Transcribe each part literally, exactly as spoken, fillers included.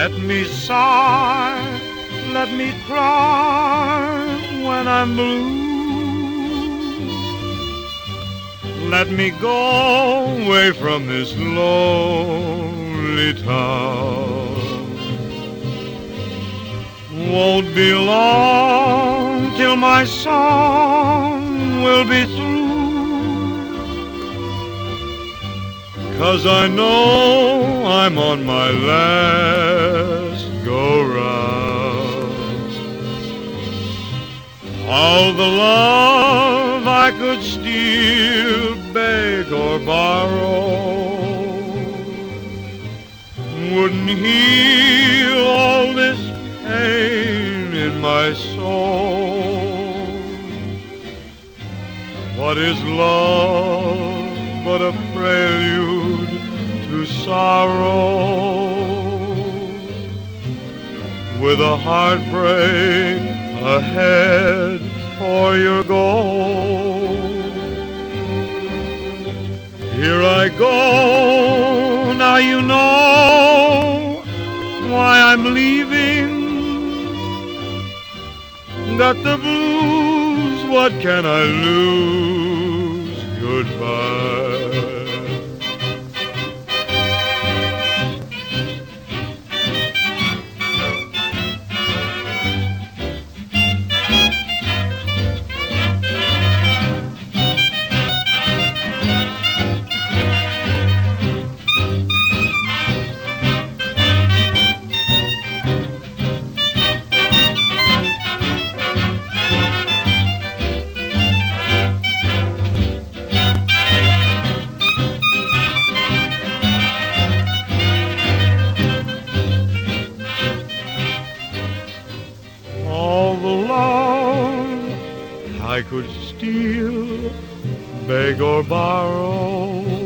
Let me sigh, let me cry when I'm blue. Let me go away from this lonely town. Won't be long till my song will be through, 'cause I know I'm on my last go-round. All the love I could steal, beg or borrow wouldn't heal all this pain in my soul. What is love but a prelude to sorrow, with a heartbreak ahead for your goal? Here I go, now you know why I'm leaving. Got the blues, what can I lose? Goodbye. All the love I could steal, beg or borrow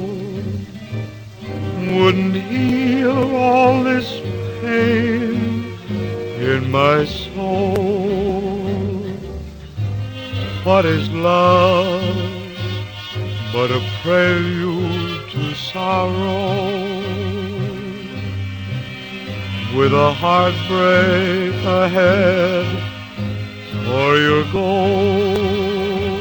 wouldn't heal all this pain in my soul. What is love but a prelude to sorrow, with a heartbreak ahead for your goal?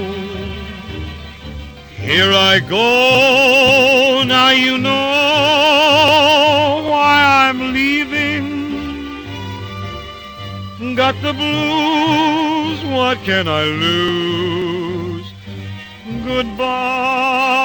Here I go, now you know why I'm leaving. Got the blues, what can I lose? Goodbye.